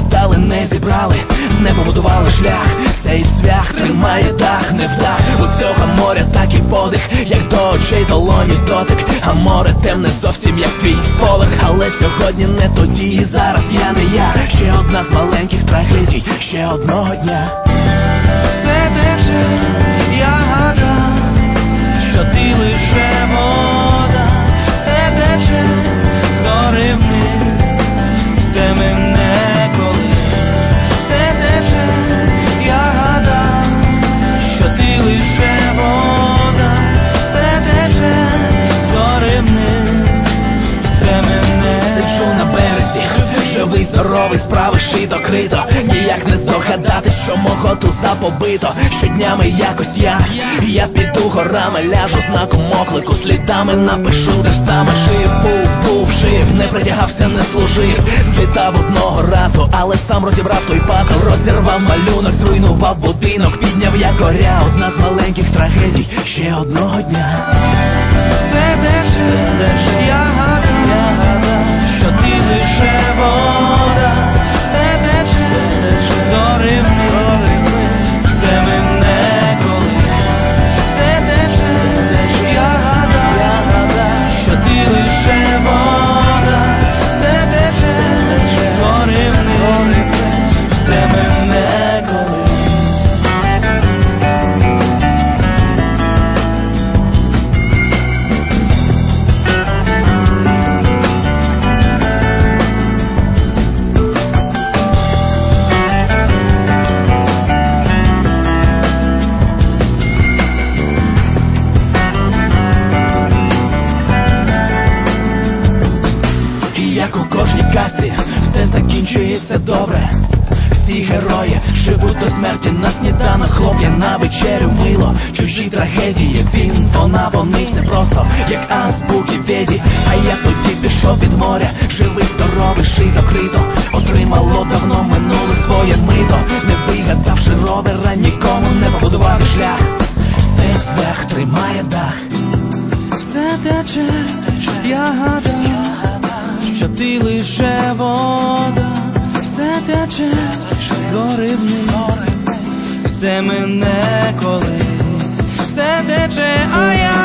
закопали, не зібрали, не побудували шлях. Цей цвях тримає дах, не вдах. У цього моря такий подих, як до очей долоні дотик. А море темне зовсім як твій поверх. Але сьогодні не тоді і зараз я не я. Ще одна з маленьких трагедій, ще одного дня. Все тече, я гадав, що ти лише вода. Все тече, згори вниз, все мене колись. Все тече, я гадав, що ти лише вода. Все тече, згори вниз, все мене. Сиджу на березі, живий, здоровий, справи шито-крито. Ніяк не здогадатись, що мого туза побито. Щоднями якось я піду горами, ляжу знаком оклику, слідами напишу те ж саме. Жив, був жив, не притягався, не служив. Злітав одного разу, але сам розібрав той пазл. Розірвав малюнок, зруйнував будинок, підняв якоря. Одна з маленьких трагедій, ще одного дня. Все тече, я гадав, що ти лише вода. Все тече, згори вниз, все мене колись. Все тече, я гадав, що ти лише вода. Все тече, згори вниз, все мене колись. Як у кожній казці, все закінчується добре. Всі герої живуть до смерті, на сніданок хлоп'я, на вечерю мило. Чужі трагедії, він, вона, вони, все просто, як азбуки Веді. А я тоді пішов від моря, живий, здоровий, шито-крито. Отримало давно минуле своє мито. Не вигадавши ровера, нікому не побудувати шлях. Цей цвях тримає дах. Все тече, я гадав, що ти лише вода. Все тече, згори вниз, все мене колись. Все тече, а я